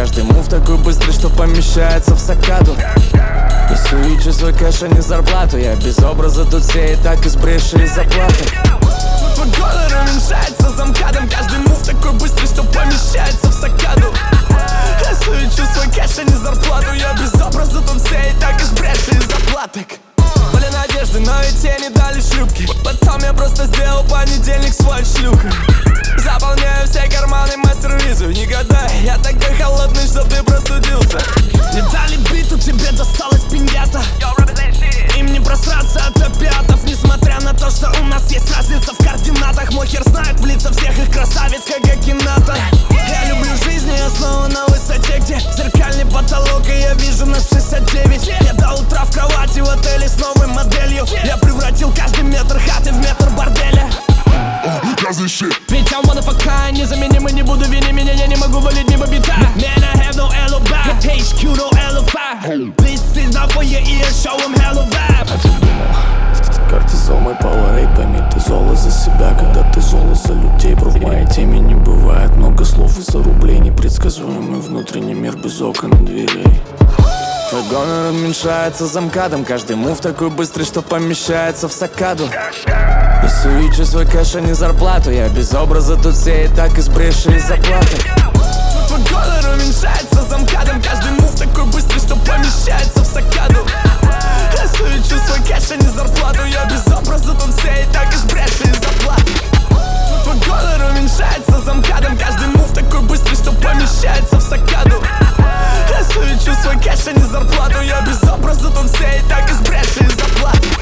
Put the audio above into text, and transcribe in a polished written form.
каждый мув такой быстрый, что помещается в сакаду. Я суечу свой кэш, а не зарплату. Я без образа, тут все и так избревшие заплаты. Твой голос уменьшается за МКАДом. Каждый мув такой быстрый, что помещается в сакаду. Я суечу свой кэш, а не зарплату. Я без образа, тут все и так избревшие заплаток. Были надежды, но и те не дали шлюпки. Потом я просто сделал понедельник свой шлюхой. Заполняю все карманы мастер-визу. Не гадай, я такой холодный, что ты простудился. Не дали биту, тебе досталась пиньята. Им не просраться от опиатов. Несмотря на то, что у нас есть разница в координатах. Мой хер знает в лица всех их красавиц, как Акината. Я люблю жизнь, и я снова на высоте, где зеркальный потолок, и я вижу нас 69. Я до утра в кровати в отеле с новой моделью. Я превратил каждый метр хаты в метр борделя. Ведь я motherfucker, незаменимый, не буду винить меня, я не могу валить мимо бита. Man, I have no alibi, HQ no alibi. This is not for you ear, show them hella vibe. А ты думал, кортизол мой поварей, пойми, ты золо за себя, когда ты золо за людей. Бро, в моей теме не бывает много слов из-за рублей. Непредсказуемый внутренний мир без окон и дверей. Твой гонор уменьшается за МКАДом. Каждый мув такой быстрый, что помещается в сакаду. Я суечу свой кэш, а не зарплату. Я без образа, тут все и так избревшие заплаты. Твой гонор уменьшается за МКАДом. Каждый мув такой быстрый, что помещается в сакаду. Я суечу свой кэш, а не зарплату. Я без образа, тут все и так избревшие заплаты. Твой гонор уменьшается за МКАДом. Каждый мув такой быстрый, что помещается в сакаду. Я суечу свой кэш, а не зарплату. Я без образа, тут все и так избревшие заплаты.